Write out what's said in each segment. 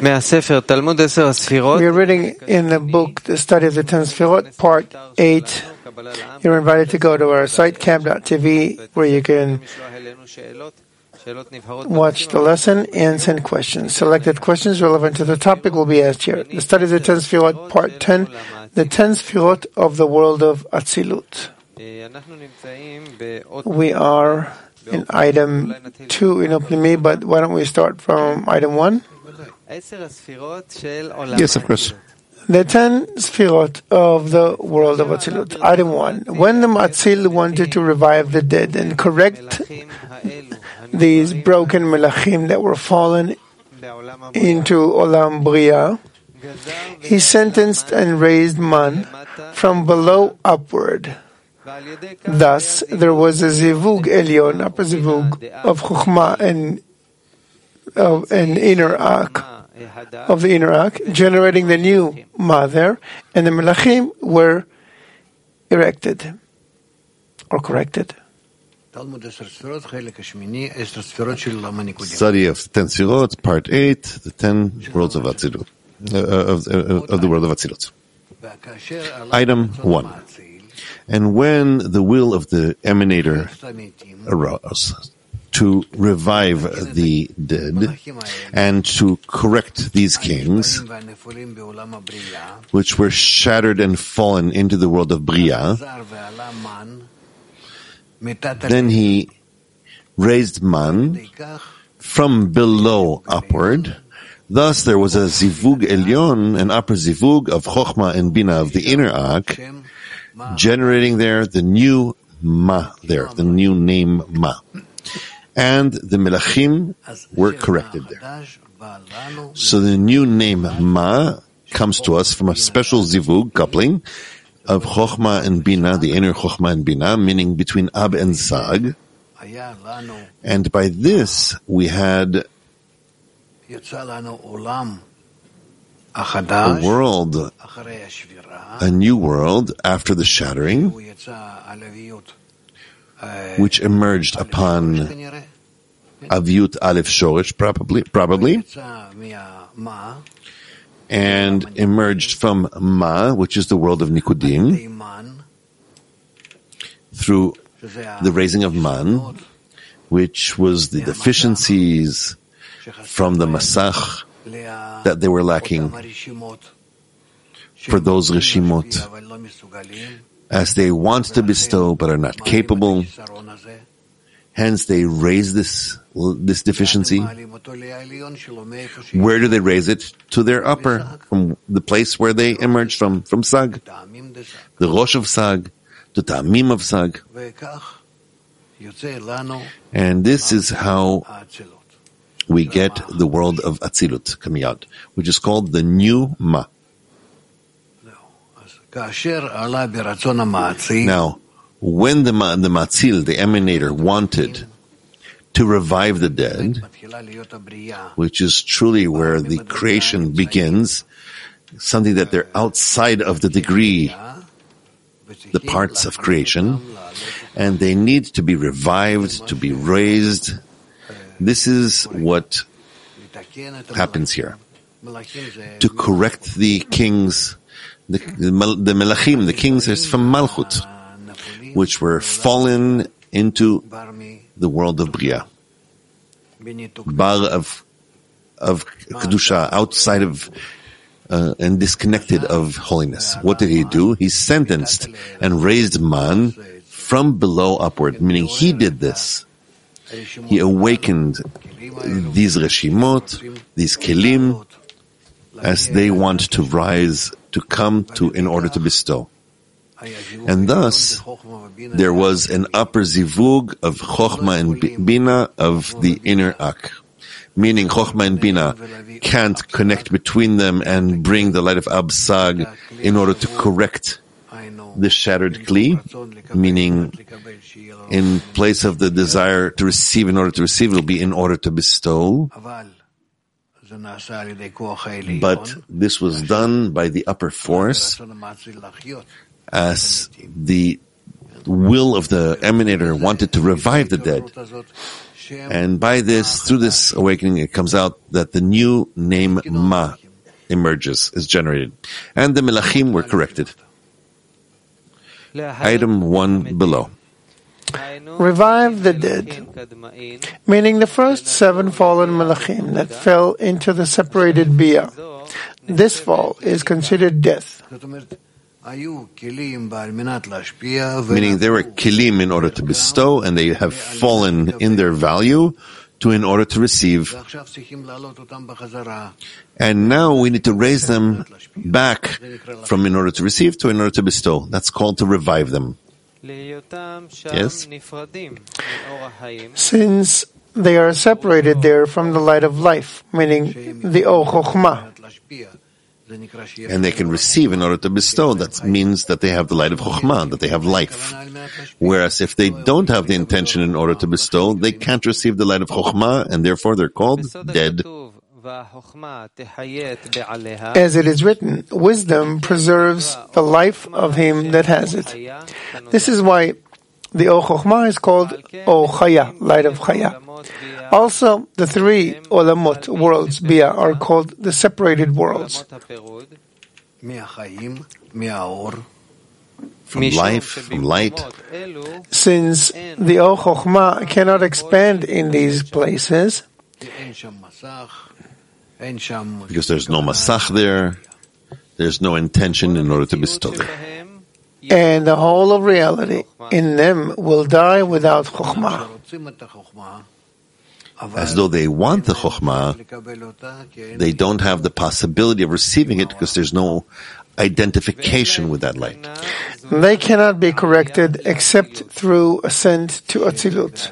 We are reading in the book, The Study of the Ten Sfirot, Part 8. You're invited to go to our site, camp.tv, where you can watch the lesson and send questions. Selected questions relevant to the topic will be asked here. The Study of the Ten Sfirot, Part 10, the Ten Sfirot of the World of Atzilut. We are in item 2 in Upnimi, but why don't we start from item 1? Yes, of course. The 10 Sfirot of the world of Atzilut. Item 1. When the Matzil wanted to revive the dead and correct these broken Melachim that were fallen into Olam Bria, he sentenced and raised man from below upward. Thus, there was a Zivug Elyon, upper Zivug, of Chokhmah and inner Ak, of the inner Ak, generating the new mother, and the Melachim were erected, or corrected. Study of 10 Sfirot, Part 8, the 10 worlds of Atzilut, of the world of Atzilut. Item 1. And when the will of the Emanator arose to revive the dead and to correct these kings, which were shattered and fallen into the world of Bria, then he raised man from below upward. Thus there was a Zivug Elyon, an upper Zivug of Chokhmah and Bina of the inner Ak, generating there the new Ma there, the new name Ma. And the Melachim were corrected there. So the new name Ma comes to us from a special Zivug coupling of Chokhmah and Bina, the inner Chokhmah and Bina, meaning between Ab and Sag. And by this we had a world, a new world after the shattering, which emerged upon Aviut Aleph Shoresh, probably, and emerged from Ma, which is the world of Nikudim, through the raising of Man, which was the deficiencies from the Masach that they were lacking for those Rishimot, as they want to bestow but are not capable. Hence they raise this deficiency. Where do they raise it? To their upper, from the place where they emerged from Sag, the Rosh of Sag, to Ta'amim of Sag. And this is how we get the world of Atzilut coming out, which is called the new Ma. Now, when the Matzil, the Emanator, wanted to revive the dead, which is truly where the creation begins, something that they're outside of the degree, the parts of creation, and they need to be revived, to be raised. This is what happens here. To correct the kings, the Melachim, the kings is from Malchut, which were fallen into the world of Bria. Bar of Kedusha, outside of and disconnected of holiness. What did he do? He sentenced and raised man from below upward, meaning he did this. He awakened these Reshimot, these Kelim, as they want to rise, to come to in order to bestow. And thus, there was an upper Zivug of Chokhmah and Bina of the inner Ak. Meaning Chokhmah and Bina can't connect between them and bring the light of Ab Sag in order to correct the shattered Kli, meaning in place of the desire to receive in order to receive, it will be in order to bestow. But this was done by the upper force as the will of the Emanator wanted to revive the dead. And by this, through this awakening, it comes out that the new name Ma emerges, is generated. And the Melachim were corrected. Item 1 below. Revive the dead, meaning the first 7 fallen Melachim that fell into the separated Bia. This fall is considered death. Meaning they were kilim in order to bestow, and they have fallen in their value in order to receive. And now we need to raise them back from in order to receive to in order to bestow. That's called to revive them. Yes? Since they are separated there from the light of life, meaning the O Chokhmah. And they can receive in order to bestow. That means that they have the light of Chokhmah, that they have life. Whereas if they don't have the intention in order to bestow, they can't receive the light of Chokhmah, and therefore they're called dead. As it is written, wisdom preserves the life of him that has it. This is why the O Chokhmah is called O Chaya, light of Chaya. Also, the 3 Olamot, worlds, Bia, are called the separated worlds. From life, from light. Since the O Chokhmah cannot expand in these places, because there's no masach there, there's no intention in order to bestow there. And the whole of reality in them will die without Chokhmah. As though they want the Chokhmah, they don't have the possibility of receiving it because there's no identification with that light. They cannot be corrected except through ascent to Atzilut.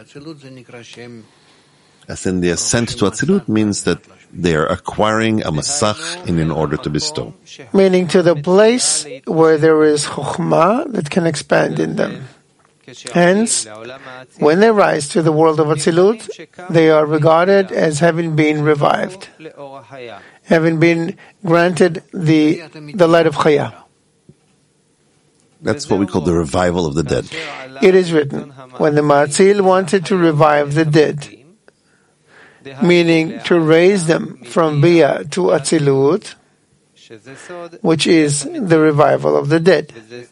As in the ascent to Atzilut means that they are acquiring a masach in order to bestow. Meaning to the place where there is Chokhmah that can expand in them. Hence, when they rise to the world of Atzilut, they are regarded as having been revived, having been granted the light of Chaya. That's what we call the revival of the dead. It is written, when the Matzil wanted to revive the dead, meaning to raise them from Bia to Atzilut, which is the revival of the dead.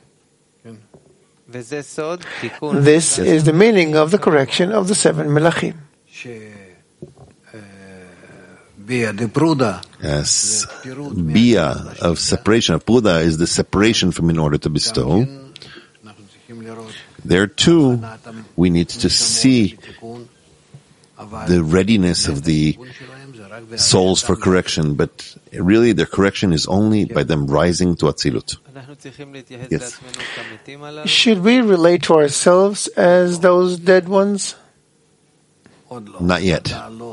This is the meaning of the correction of the 7 Melachim. Yes, Bia of separation, of Pruda, is the separation from in order to bestow. There too, we need to see the readiness of the souls for correction, but really their correction is only by them rising to Atzilut. Yes. Should we relate to ourselves as those dead ones? Not yet.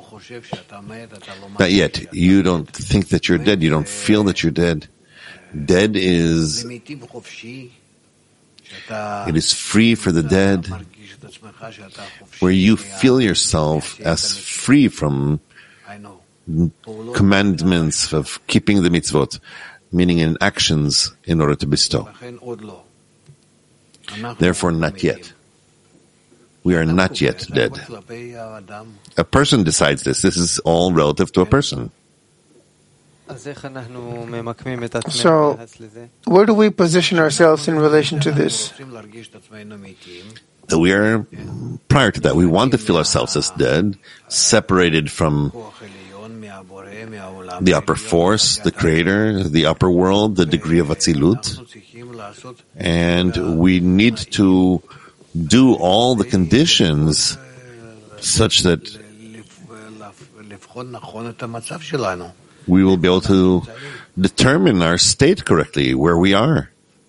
Not yet. You don't think that you're dead. You don't feel that you're dead. Dead is... It is free for the dead, where you feel yourself as free from commandments of keeping the mitzvot, meaning in actions in order to bestow. Therefore, not yet. We are not yet dead. A person decides this. This is all relative to a person. So, where do we position ourselves in relation to this? We are, prior to that, we want to feel ourselves as dead, separated from the upper force, the creator, the upper world, the degree of Atzilut. And we need to do all the conditions such that we will be able to determine our state correctly, where we are.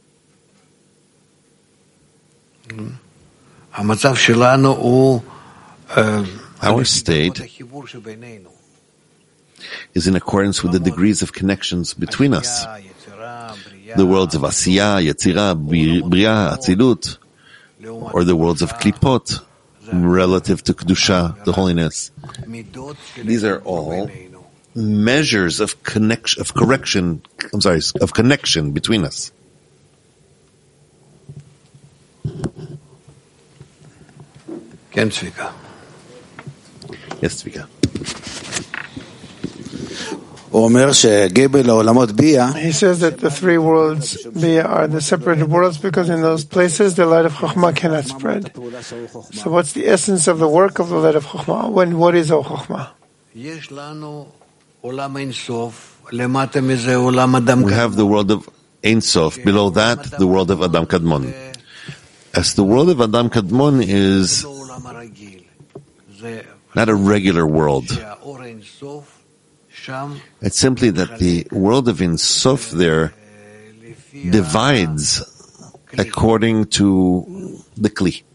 Our state is in accordance with the degrees of connections between us. The worlds of Asiya, Yetzirah, Bria, Atzilut, or the worlds of Klipot, relative to Kedusha, the holiness. These are all measures of connection between us. Yes, Tzvika. He says that the three worlds Bia are the separated worlds because in those places the light of Chokhmah cannot spread. So what's the essence of the work of the light of Chokhmah? What is O Chokhmah? We have the world of Ein Sof. Below that, the world of Adam Kadmon. As the world of Adam Kadmon is not a regular world. It's simply that the world of Ein Sof there divides according to the Kli.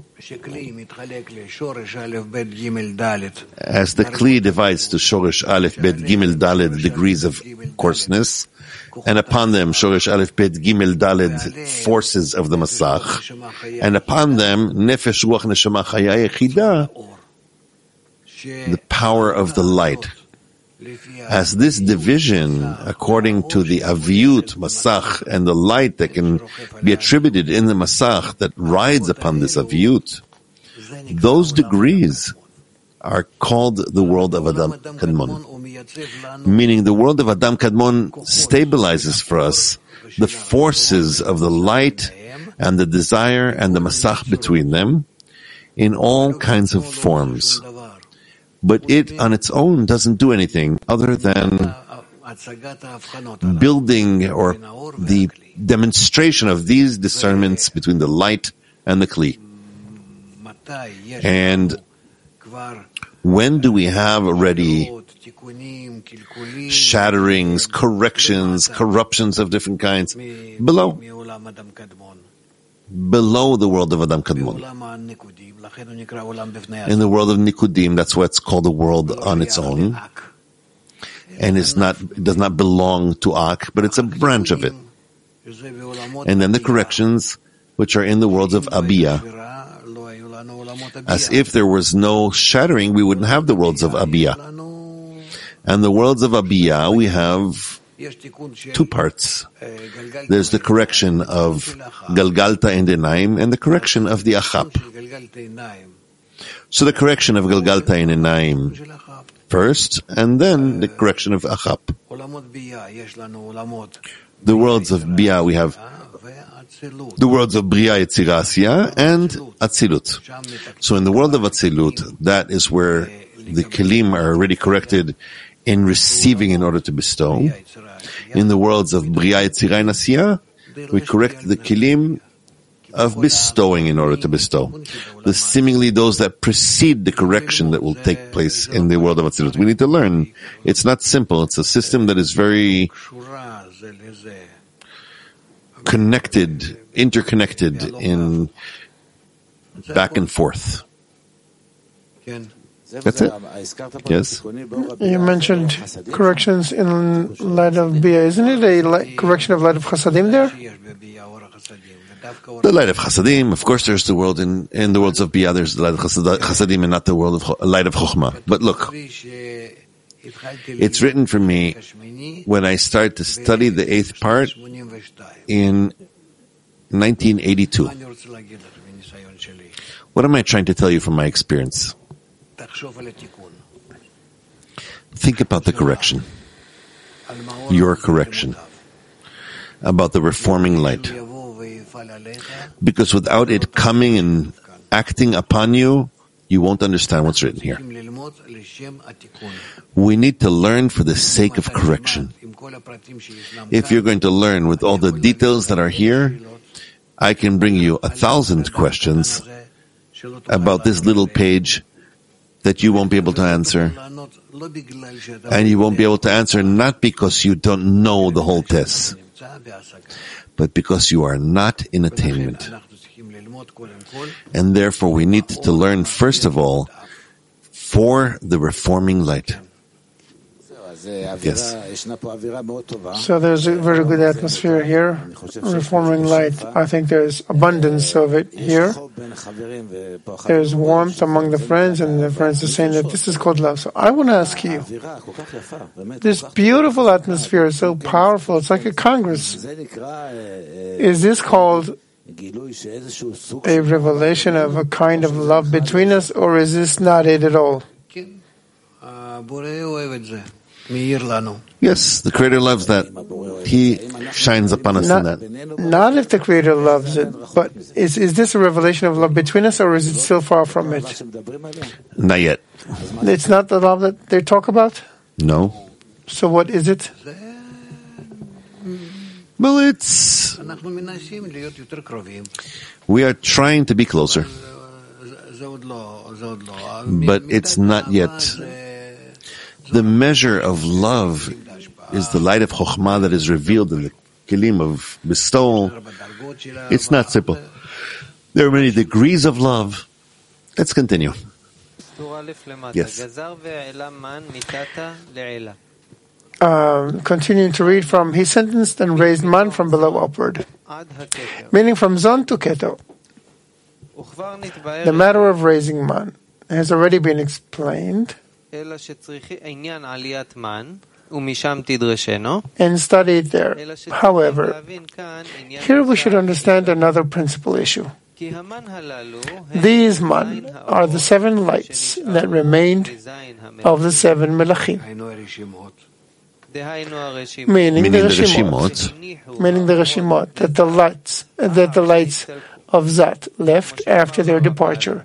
As the Kli divides to Shoresh Aleph Bet Gimel Daled degrees of coarseness, and upon them Shoresh Aleph Bet Gimel Daled forces of the Masach, and upon them Nefesh Ruach Neshama Chaya Yechida, the power of the light. As this division, according to the Aviyut Masach and the light that can be attributed in the Masach that rides upon this Aviyut, those degrees are called the world of Adam Kadmon. Meaning the world of Adam Kadmon stabilizes for us the forces of the light and the desire and the Masach between them in all kinds of forms. But it on its own doesn't do anything other than building or the demonstration of these discernments between the light and the Kli. And when do we have already shatterings, corrections, corruptions of different kinds? Below the world of Adam Kadmon. In the world of Nikudim, that's why it's called a world on its own. And it does not belong to Ak, but it's a branch of it. And then the corrections, which are in the worlds of Abiyah. As if there was no shattering, we wouldn't have the worlds of Abiyah. And the worlds of Abiyah, we have two parts. There's the correction of Galgalta and Enaim and the correction of the Achap. So the correction of Galgalta and Enaim first, and then the correction of Achap. The worlds of Bia, we have the worlds of Bria, Yetzira, Asiya, and Atzilut. So in the world of Atzilut, that is where the Kelim are already corrected in receiving in order to bestow. In the worlds of Bria, Yetzira, and Asiya, we correct the Kelim of bestowing in order to bestow. Seemingly those that precede the correction that will take place in the world of Atzilut. We need to learn. It's not simple. It's a system that is very connected, interconnected in back and forth. That's it. Yes. You mentioned corrections in light of Bia. Isn't it a correction of light of Chasadim there? The light of Chasadim, of course. There's the world in the worlds of Bia. There's the light of Chasadim, and not the world of light of Chokhmah. But look, it's written for me when I started to study the eighth part in 1982. What am I trying to tell you from my experience? Think about the correction, your correction, about the reforming light. Because without it coming and acting upon you, you won't understand what's written here. We need to learn for the sake of correction. If you're going to learn with all the details that are here, I can bring you 1,000 questions about this little page that you won't be able to answer. And you won't be able to answer not because you don't know the whole test, but because you are not in attainment. And therefore we need to learn first of all for the reforming light. Yes. So there's a very good atmosphere here, reforming light. I think there's abundance of it here. There's warmth among the friends, and the friends are saying that this is called love. So I want to ask you, this beautiful atmosphere is so powerful, it's like a congress. Is this called a revelation of a kind of love between us, or is this not it at all? Yes, the Creator loves that. He shines upon us in that. Not if the Creator loves it, but is this a revelation of love between us, or is it still far from it? Not yet. It's not the love that they talk about? No. So what is it? Well, we are trying to be closer, but it's not yet. The measure of love is the light of Chokhmah that is revealed in the Kelim of bestowal. It's not simple. There are many degrees of love. Let's continue. Yes. Continuing to read from, he sentenced and raised man from below upward, meaning from Zon to Keter. The matter of raising man has already been explained and studied there. However, here we should understand another principal issue. These man are the 7 lights that remained of the 7 melachim, meaning the Reshimot, that the lights of Zat left after their departure.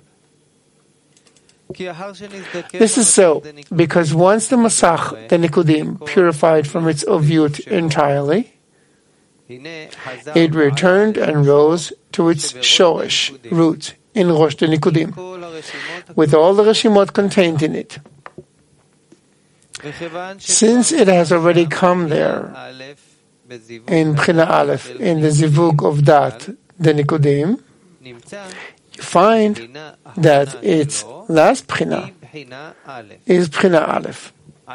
This is so because once the Masach, the Nikudim, purified from its Oviut entirely, it returned and rose to its Shoresh, root, in Rosh the Nikudim, with all the Reshimot contained in it. Since it has already come there, in Bchina Aleph, in the Zivug of Dat, the Nikudim, you find that its last Bchina is Bchina Aleph.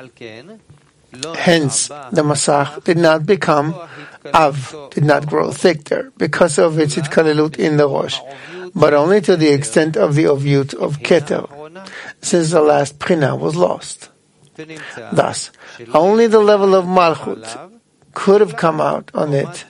Hence, the Masach did not become Av, did not grow thick there, because of its Itkalilut in the Rosh, but only to the extent of the Oviut of Keter, since the last Bchina was lost. Thus, only the level of Malchut could have come out on it.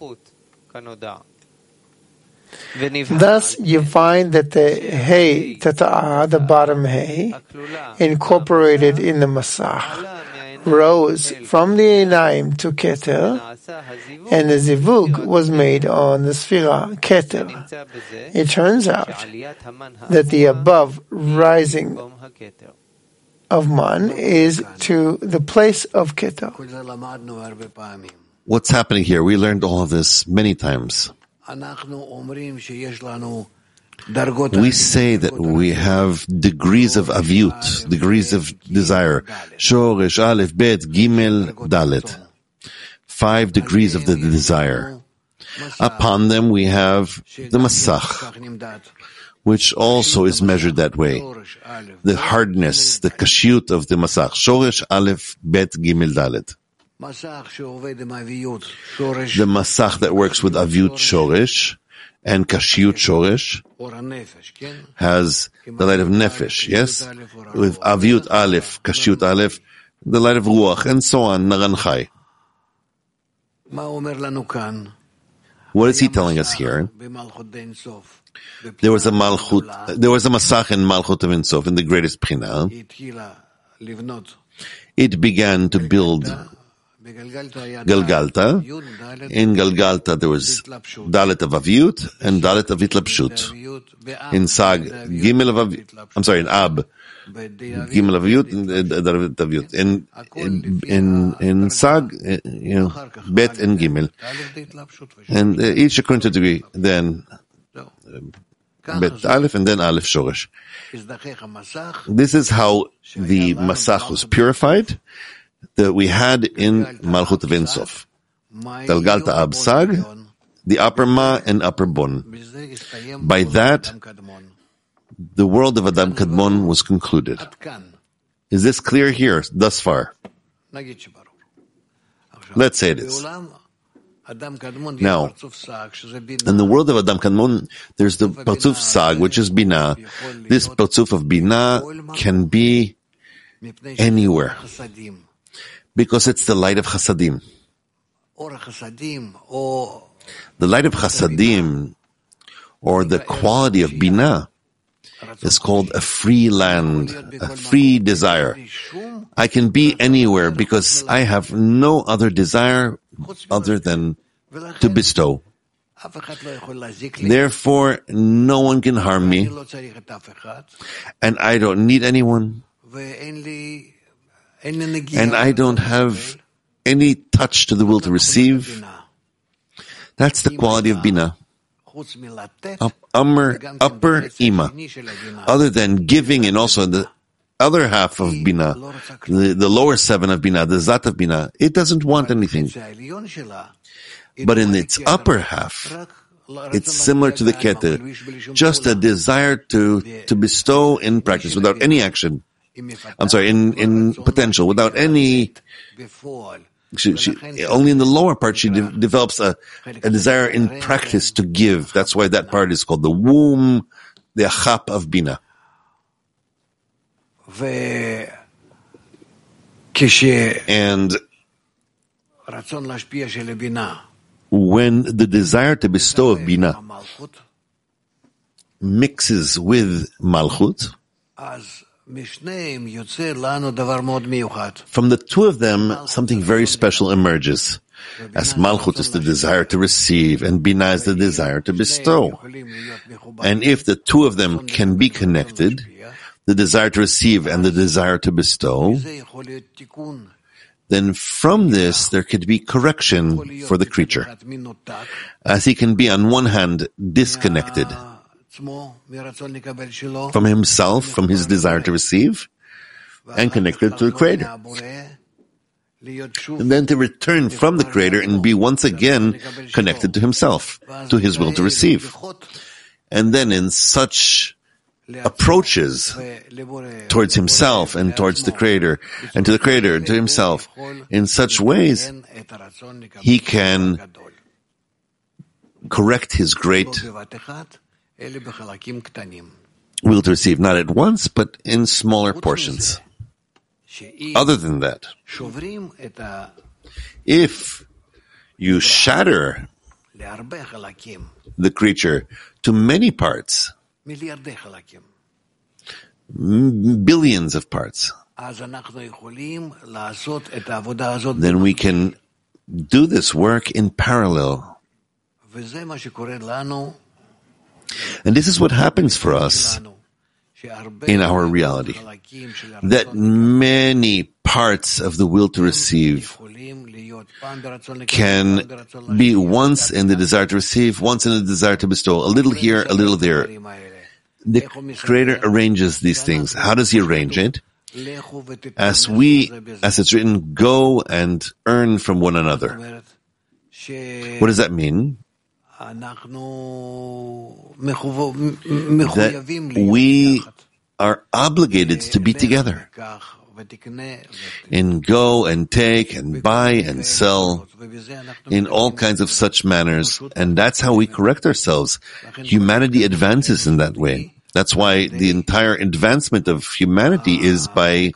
Thus, you find that the Hey Tata'ah, the bottom Hey, incorporated in the Masach, rose from the Einayim to Keter, and the Zivug was made on the Sfira, Keter. It turns out that the above rising of Man is to the place of Keter. What's happening here? We learned all of this many times. We say that we have degrees of aviut, degrees of desire. Shoresh, Aleph, Bet, Gimel, Dalet. 5 degrees of the desire. Upon them we have the Masach, which also is measured that way. The hardness, the kashyut of the Masach. Shoresh, Aleph, Bet, Gimel, Dalet. The Masach that works with aviut Shoresh and kashyut Shoresh has the light of Nefesh, yes? With aviut Aleph, kashyut Aleph, the light of Ruach, and so on, Naran Chai. What is he telling us here? There was a Masach in Malchut of Ein Sof, in the greatest Bchina. It began to build Galgalta. In Galgalta there was Dalet of Aviut and Dalet of Itlapshut. In Sag, Gimel of Aviut, in Ab, Gimel of Aviut and Dalet of Aviut. In Sag, Bet and Gimel. And each according to degree. Then Bet Aleph and then Aleph Shoresh. This is how the Masach was purified that we had in Malchut of Ein Sof. Galgalta Ab Sag, the upper Ma and upper Bon. By that, the world of Adam Kadmon was concluded. Is this clear here, thus far? Let's say it is. Now, in the world of Adam Kadmon, there's the Partzuf Sag, which is Binah. This Partzuf of Binah can be anywhere, because it's the light of Chasadim. The light of Chasadim, or the quality of Binah, is called a free land, a free desire. I can be anywhere because I have no other desire other than to bestow. Therefore, no one can harm me, and I don't need anyone, and I don't have any touch to the will to receive. That's the quality of Binah. Upper Ima. Other than giving, and also the other half of Binah, the lower seven of Binah, the Zat of Binah, it doesn't want anything. But in its upper half, it's similar to the Keter, just a desire to bestow in practice without any action. I'm sorry, in potential, without any. Only in the lower part she develops a desire in practice to give. That's why that part is called the womb, the achap of Binah. And when the desire to bestow of Binah mixes with Malchut, from the two of them, something very special emerges. As Malchut is the desire to receive, and Binah is the desire to bestow. And if the two of them can be connected, the desire to receive and the desire to bestow, then from this there could be correction for the creature, as he can be on one hand disconnected from himself, from his desire to receive, and connected to the Creator, and then to return from the Creator and be once again connected to himself, to his will to receive. And then in such approaches towards himself and towards the Creator, and to the Creator, to himself, in such ways, he can correct his great will to receive, not at once, but in smaller portions. Other than that, if you shatter the creature to many parts, billions of parts, then we can do this work in parallel. And this is what happens for us in our reality, that many parts of the will to receive can be once in the desire to receive, once in the desire to bestow, a little here, a little there. The Creator arranges these things. How does He arrange it? As it's written, go and earn from one another. What does that mean? That we are obligated to be together and go and take and buy and sell in all kinds of such manners, and that's how we correct ourselves. Humanity advances in that way. That's why the entire advancement of humanity is by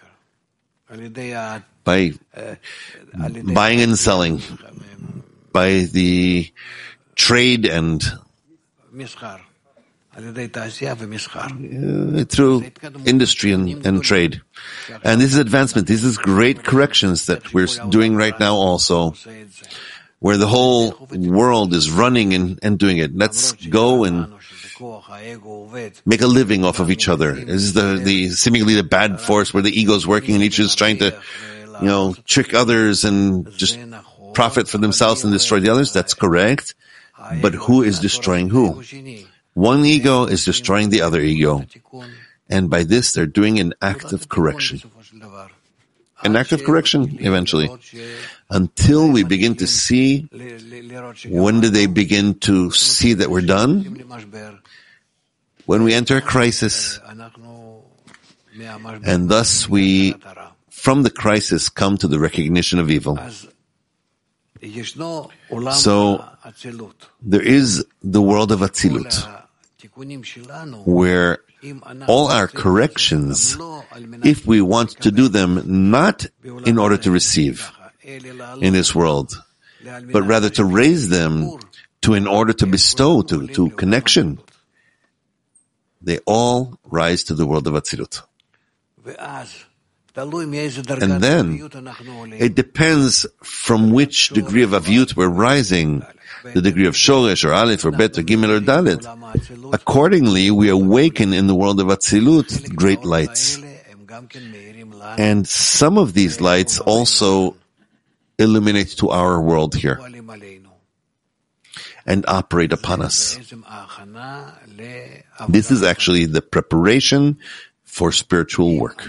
buying and selling, by the trade and through industry and trade. And this is advancement. This is great corrections that we're doing right now also, where the whole world is running and doing it. Let's go and make a living off of each other. This is the seemingly the bad force where the ego is working and each is trying to, trick others and just profit for themselves and destroy the others. That's correct. But who is destroying who? One ego is destroying the other ego. And by this, they're doing an act of correction. An act of correction, eventually. Until we begin to see, when do they begin to see that we're done? When we enter a crisis. And thus we, from the crisis, come to the recognition of evil. So, there is the world of Atzilut, where all our corrections, if we want to do them not in order to receive in this world, but rather to raise them to in order to bestow, to connection. they all rise to the world of Atzilut. And then it depends from which degree of Aviyut we're rising, the degree of Shoresh or Aleph or Bet or Gimel or Dalet. Accordingly, we awaken in the world of Atzilut great lights. And some of these lights also illuminate to our world here and operate upon us. This is actually the preparation for spiritual work.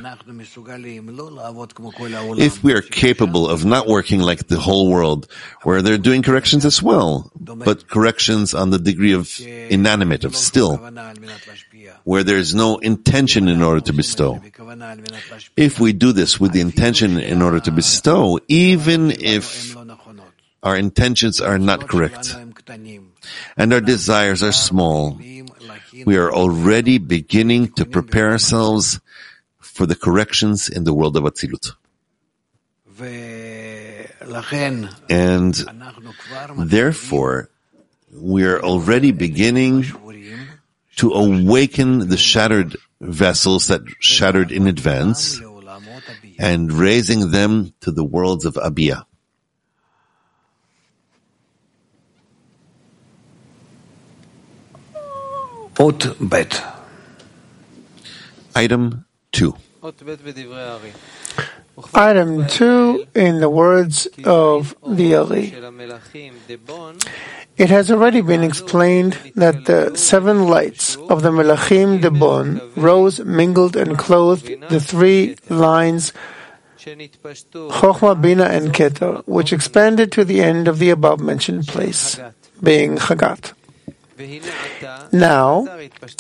If we are capable of not working like the whole world, where they're doing corrections as well, but corrections on the degree of inanimate, of still, where there's no intention in order to bestow. If we do this with the intention in order to bestow, even if our intentions are not correct, and our desires are small, we are already beginning to prepare ourselves for the corrections in the world of Atzilut. And therefore, we are already beginning to awaken the shattered vessels that shattered in advance and raising them to the worlds of Abiyah. Item 2. Item 2 in the words of the Ari. It has already been explained that the 7 lights of the Melachim Debon rose, mingled, and clothed the 3 lines Chochmah, Bina, and Keter, which expanded to the end of the above-mentioned place, being Chagat. Now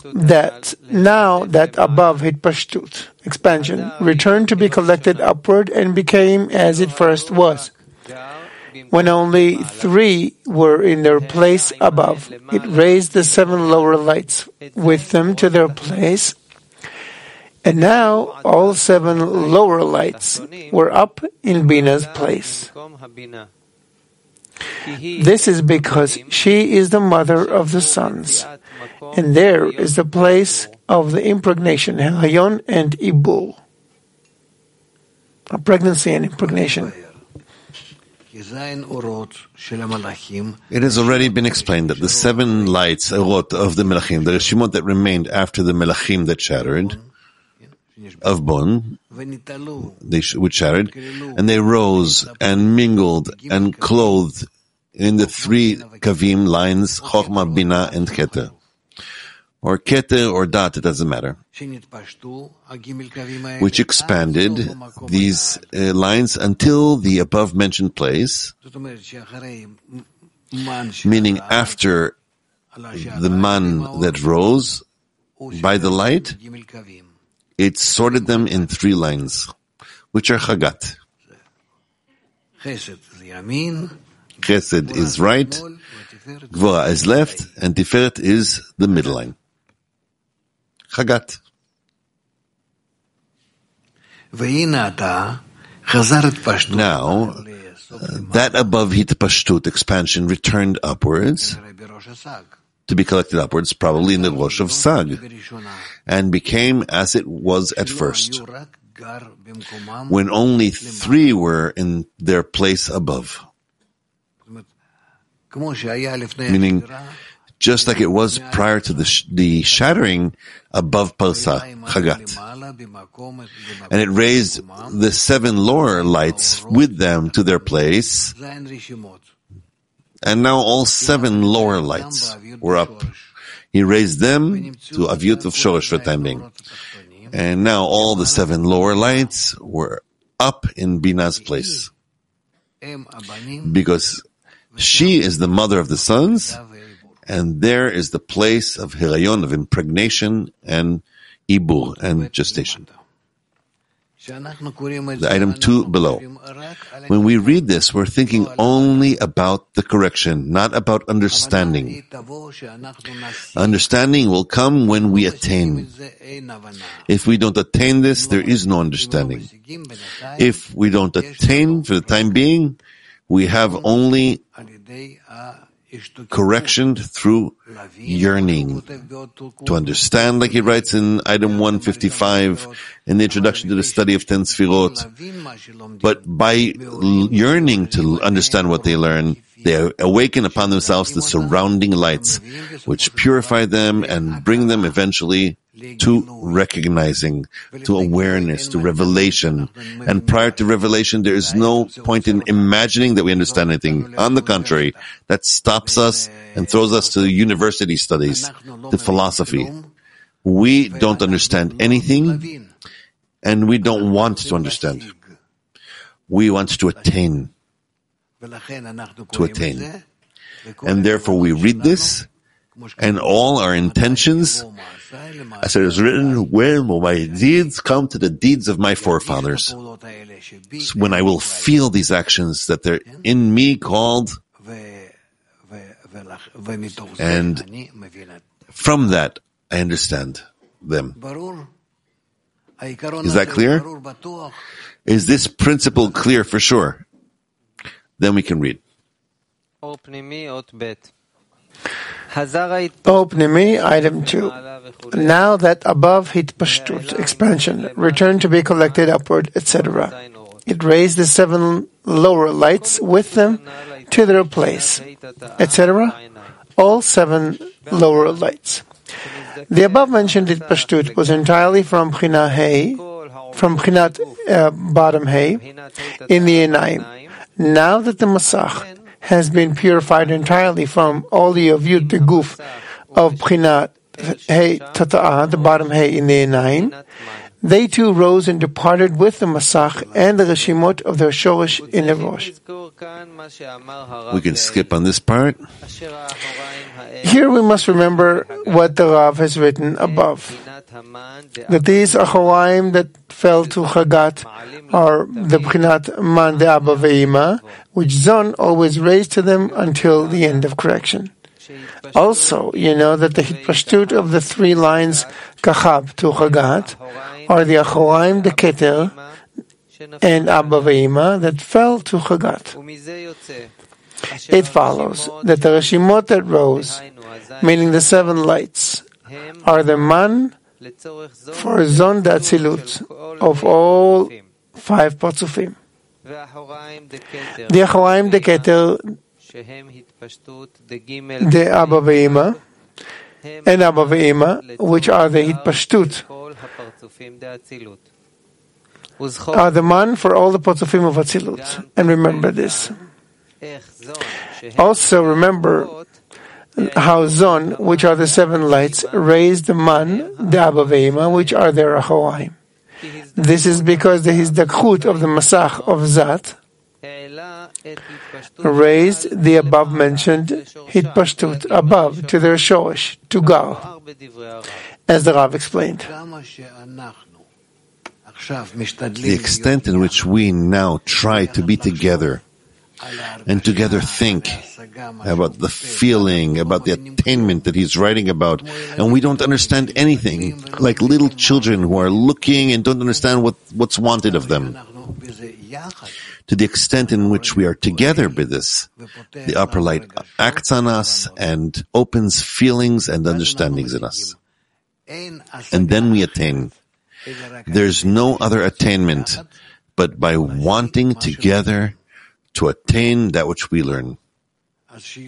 that above Hitpashtut, expansion, returned to be collected upward and became as it first was. When only 3 were in their place above, it raised the 7 lower lights with them to their place, and now all 7 lower lights were up in Bina's place. This is because she is the mother of the sons, and there is the place of the impregnation, Helayon and Ibul, a pregnancy and impregnation. It has already been explained that the 7 lights, Orot, of the Melachim, the Reshimot that remained after the Melachim that shattered, of Bon, which shattered, and they rose and mingled and clothed in the 3 Kavim lines, Chochmah, Bina, and Keter. Or Keter or Dat, it doesn't matter. Which expanded these lines until the above-mentioned place, meaning after the man that rose by the light, it sorted them in 3 lines, which are Chagat. Chesed is right, Gvora is left, and Tiferet is the middle line. Chagat. Now, that above Hitpashtut expansion returned upwards to be collected upwards, probably in the Rosh of Sag, and became as it was at first, when only 3 were in their place above. Meaning, just like it was prior to the shattering above Parsa, Chagat. And it raised the 7 lower lights with them to their place, and now all 7 lower lights were up. He raised them to Aviyut of Shoresh for the time being. And now all the 7 lower lights were up in Bina's place. Because she is the mother of the sons, and there is the place of Hirayon, of impregnation, and Ibur, and gestation. The item 2 below. When we read this, we're thinking only about the correction, not about understanding. Understanding will come when we attain. If we don't attain this, there is no understanding. If we don't attain for the time being, we have only correction through yearning. To understand, like he writes in item 155 in the introduction to the study of 10 Sfirot, but by yearning to understand what they learn, they awaken upon themselves the surrounding lights, which purify them and bring them eventually to recognizing, to awareness, to revelation. And prior to revelation, there is no point in imagining that we understand anything. On the contrary, that stops us and throws us to university studies, to philosophy. We don't understand anything, and we don't want to understand. We want to attain. And therefore we read this, and all our intentions, as it is written, when will my deeds come to the deeds of my forefathers? So when I will feel these actions that they're in me called, and from that I understand them. Is that clear? Is this principle clear for sure? Then we can read. O Pnimi, item 2. Now that above Hitpashtut, expansion, return to be collected upward, etc. It raised the 7 lower lights with them to their place, etc. All 7 lower lights. The above mentioned Hitpashtut was entirely from Bchinat bottom Hay, in the Einayim. Now that the Masach has been purified entirely from all the Yud the Guf of Bchinat Hey Tata'ah, the bottom Hey in the Einayim, they too rose and departed with the Masach and the Reshimot of their Shorish in the Rosh. We can skip on this part. Here we must remember what the Rav has written above, that these Achoraim that fell to Chagat are the Bchinat Man de Abba Ve'ima, which Zon always raised to them until the end of correction. Also, you know that the Hitpashtut of the 3 lines Kachab to Chagat are the Achoraim de Keter and Abba Ve'ima that fell to Chagat. It follows that the Reshimot that rose, meaning the 7 lights, are the Man for Zon Datzilut of all 5 Parzufim. The Achoraim de Keter, the Abba Ve'ima, and Abba Ve'ima, which are the Hitpashtut, are the Man for all the Parzufim of Atzilut. And remember this. Also remember how Zon, which are the 7 lights, raised the Man, the Abba Ve'ima, which are their Achoraim. This is because the Hizdakhut of the Masach of Zat raised the above-mentioned Hitpashtut above to their Shorish, to Gal, as the Rav explained. The extent in which we now try to be together and together think about the feeling, about the attainment that he's writing about, and we don't understand anything, like little children who are looking and don't understand what's wanted of them. To the extent in which we are together with this, the upper light acts on us and opens feelings and understandings in us. And then we attain. There's no other attainment but by wanting together to attain that which we learn. So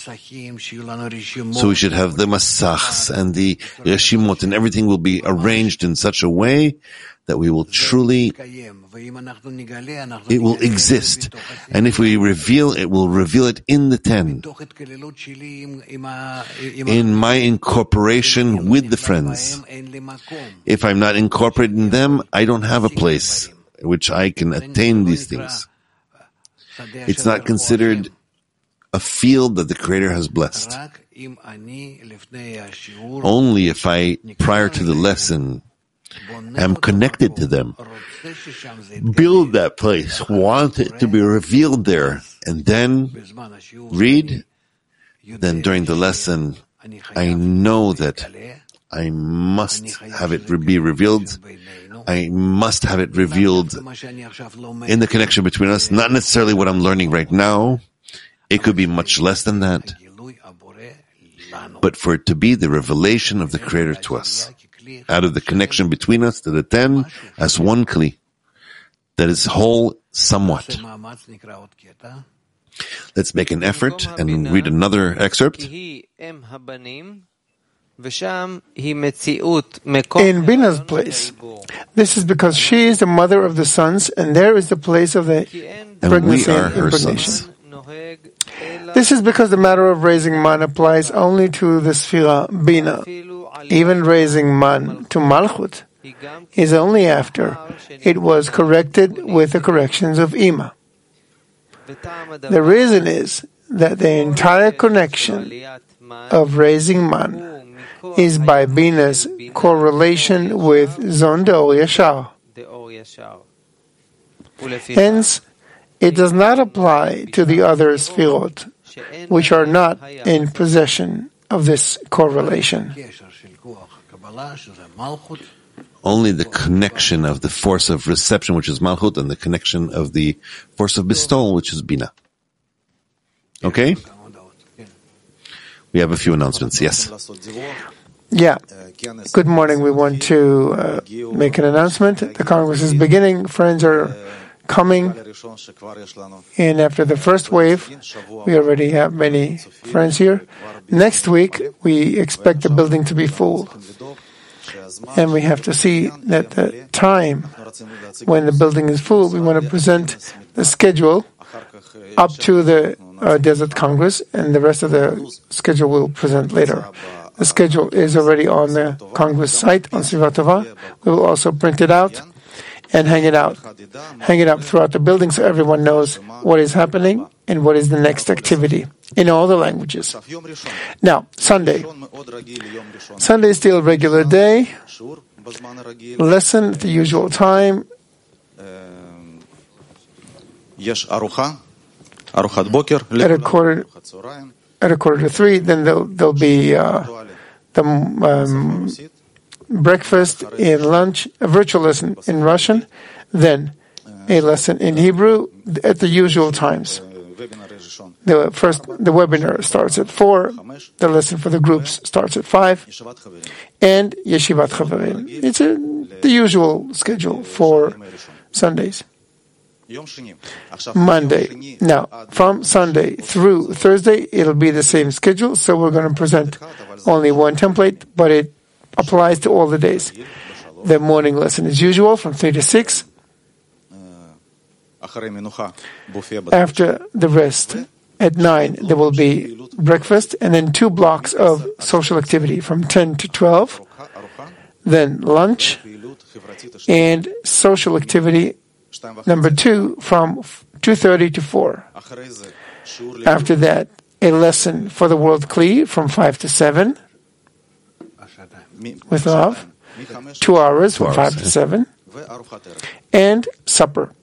we should have the masachs and the reshimot, and everything will be arranged in such a way that we will truly, it will exist. And if we reveal, it will reveal it in the 10. In my incorporation with the friends. If I'm not incorporated in them, I don't have a place in which I can attain these things. It's not considered a field that the Creator has blessed. Only if I, prior to the lesson, am connected to them, build that place, want it to be revealed there, and then read, then during the lesson, I know that I must have it be revealed. I must have it revealed in the connection between us, not necessarily what I'm learning right now. It could be much less than that. but for it to be the revelation of the Creator to us, out of the connection between us to the 10 as one Kli, that is whole somewhat. Let's make an effort and read another excerpt. In Bina's place. This is because she is the mother of the sons, and there is the place of the pregnancy and impregnation. This is because the matter of raising man applies only to the Sphira Bina. Even raising man to Malchut is only after it was corrected with the corrections of Ima. The reason is that the entire connection of raising man is by Bina's correlation with Zon de Or Yashar. Hence, it does not apply to the other Sfirot, which are not in possession of this correlation. Only the connection of the force of reception, which is Malchut, and the connection of the force of bestowal, which is Bina. Okay? We have a few announcements. Yes. Yeah. Good morning. We want to make an announcement. The Congress is beginning. Friends are coming. And after the first wave, we already have many friends here. Next week, we expect the building to be full. And we have to see that the time when the building is full, we want to present the schedule up to the Desert Congress, and the rest of the schedule we'll present later. The schedule is already on the Congress site on Sfirat Tova. We will also print it out and hang it up throughout the building so everyone knows what is happening and what is the next activity in all the languages. Now, Sunday. Sunday is still a regular day. Lesson at the usual time. At a quarter to 3, then there'll be the breakfast and lunch, a virtual lesson in Russian, then a lesson in Hebrew at the usual times. The webinar starts at 4, the lesson for the groups starts at 5, and Yeshivat Chaverim. It's the usual schedule for Sundays. Monday. Now, from Sunday through Thursday, it'll be the same schedule, so we're going to present only one template, but it applies to all the days. The morning lesson is usual from 3 to 6. After the rest, at 9, there will be breakfast, and then 2 blocks of social activity from 10 to 12, then lunch, and social activity number 2 from 2:30 to 4. After that, a lesson for the World Kli from 5 to 7 with love, 2 hours from 5 to 7, and supper.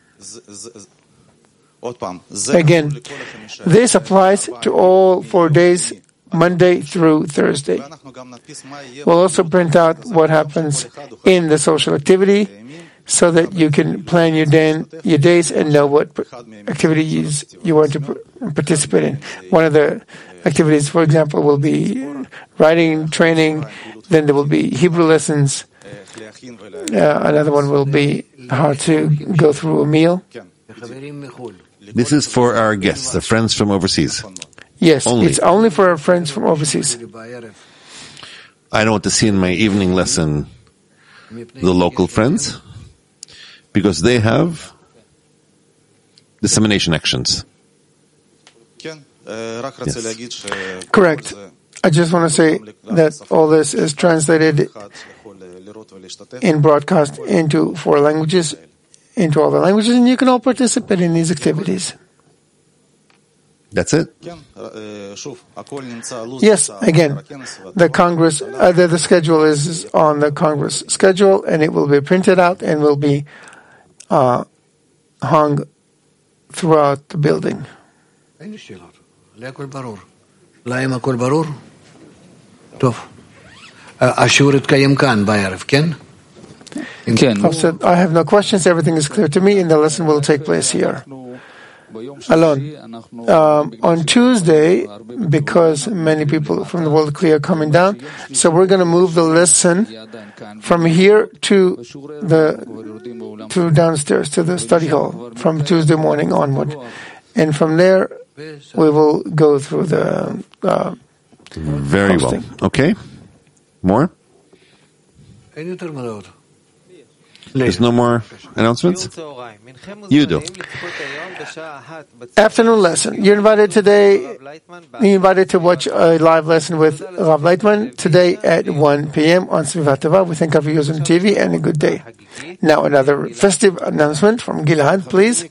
Again, this applies to all 4 days, Monday through Thursday. We'll also print out what happens in the social activity so that you can plan your days and know what activities you want to participate in. One of the activities, for example, will be writing training, then there will be Hebrew lessons. Another one will be how to go through a meal. This is for our guests, the friends from overseas. Yes, it's only for our friends from overseas. I don't want to see in my evening lesson the local friends, because they have dissemination actions. Yes. Correct. I just want to say that all this is translated in broadcast into 4 languages, into all the languages, and you can all participate in these activities. That's it? Yes, again, the Congress, the schedule is on the Congress schedule, and it will be printed out and will be hung throughout the building. כן. I have no questions. Everything is clear to me, and the lesson will take place here. alone. On Tuesday, because many people from the World of Kli are coming down, so we're going to move the lesson from here to downstairs to the study hall from Tuesday morning onward, and from there we will go through the very hosting. well. Okay, more. There's no more announcements? You do. Afternoon lesson. You're invited today. You're invited to watch a live lesson with Rav Leitman today at 1 p.m. on Svivat Tova. We thank you for using TV and a good day. Now another festive announcement from Gilad, please.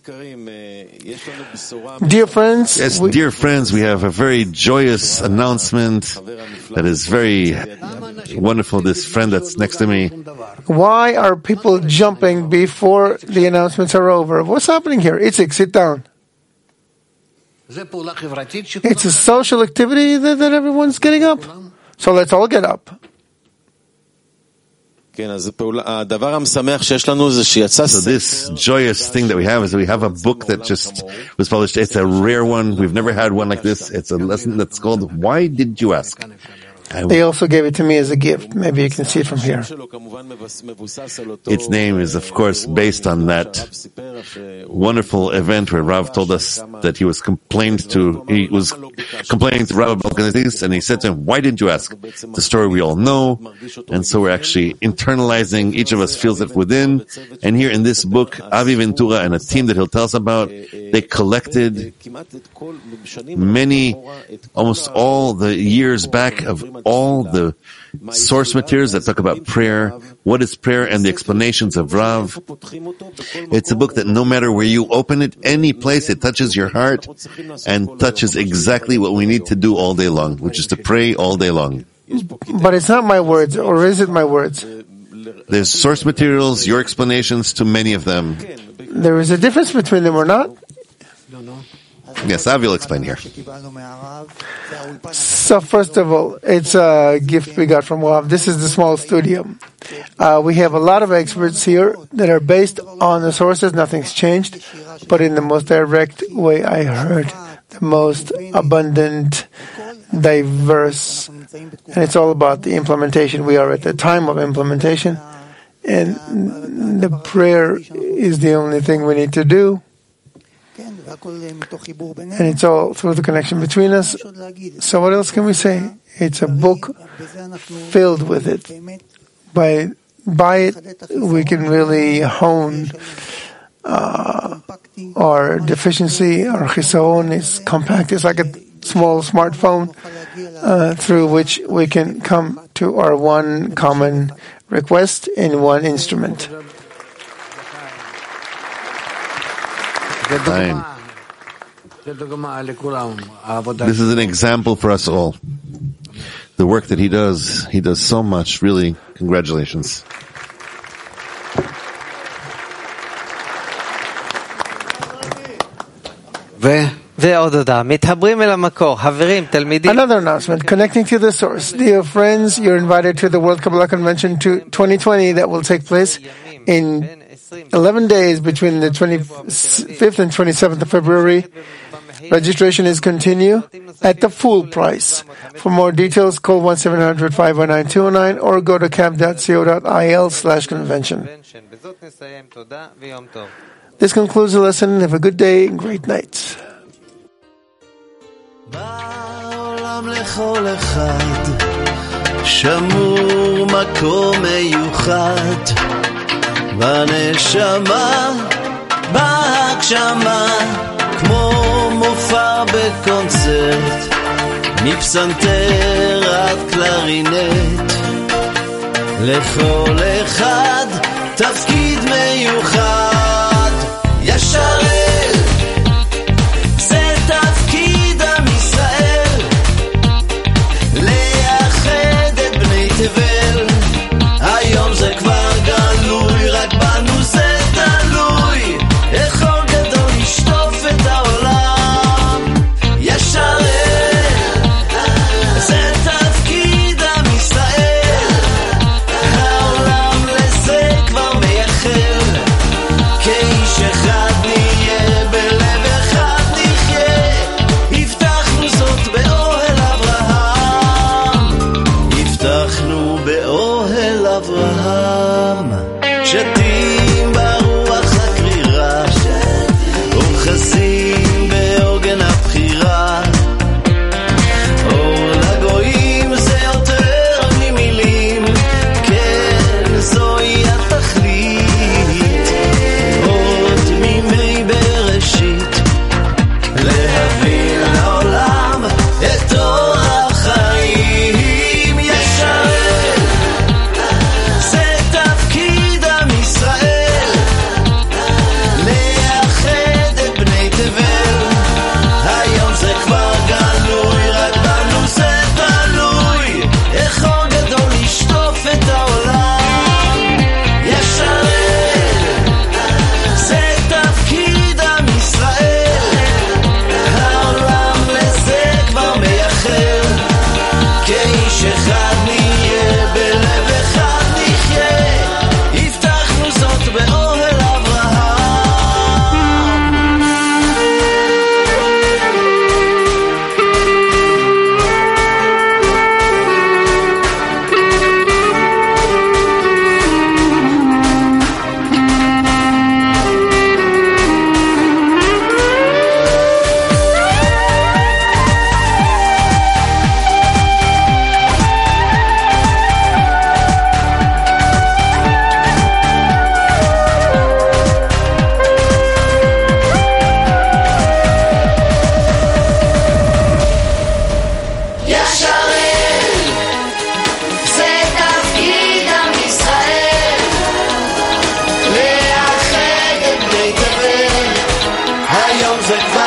Dear friends. Yes, dear friends, we have a very joyous announcement that is very wonderful. This friend that's next to me. Why are people jumping before the announcements are over? What's happening here? Itzik, sit down. It's a social activity that everyone's getting up. So let's all get up. So this joyous thing that we have is that we have a book that just was published. It's a rare one. We've never had one like this. It's a lesson that's called Why Did You Ask? They also gave it to me as a gift. Maybe you can see it from here. Its name is, of course, based on that wonderful event where Rav told us that he was complaining to Rav about things, and he said to him, "Why didn't you ask?" The story we all know, and so we're actually internalizing. Each of us feels it within. And here in this book, Avi Ventura and a team that he'll tell us about, they collected almost all the years back of all the source materials that talk about prayer, what is prayer, and the explanations of Rav. It's a book that no matter where you open it, any place, it touches your heart and touches exactly what we need to do all day long, which is to pray all day long. But it's not my words, or is it my words? There's source materials, your explanations to many of them. There is a difference between them or not? Yes, Avi will explain here. So first of all, it's a gift we got from Rav. This is the small studio. We have a lot of experts here that are based on the sources. Nothing's changed, but in the most direct way I heard, the most abundant, diverse, and it's all about the implementation. We are at the time of implementation, and the prayer is the only thing we need to do. And it's all through the connection between us. So what else can we say? It's a book filled with it. By it, we can really hone our deficiency. Our chisaron is compact. It's like a small smartphone through which we can come to our one common request in one instrument. Time. This is an example for us all. The work that he does so much. Really, congratulations. Another announcement, connecting to the source. Dear friends, you're invited to the World Kabbalah Convention 2020 that will take place in 11 days between the 25th and 27th of February. Registration is continue at the full price. For more details, call 1-700-519-209 or go to camp.co.il/convention. This concludes the lesson. Have a good day and great night. בנשמה, בהגשמה, כמו מופע בקונצרט, מפסנתר עד קלרינט, לכל אחד תפקיד מיוחד. ישרת, זה תפקיד עם ישראל, לייחד את בני תבל, היום זה כבר גלוי, רק בנו זה תלוי, יכול גדול לשטוף את העולם. ישרת, זה תפקיד עם ישראל, העולם לזה כבר מייחל, זה כבר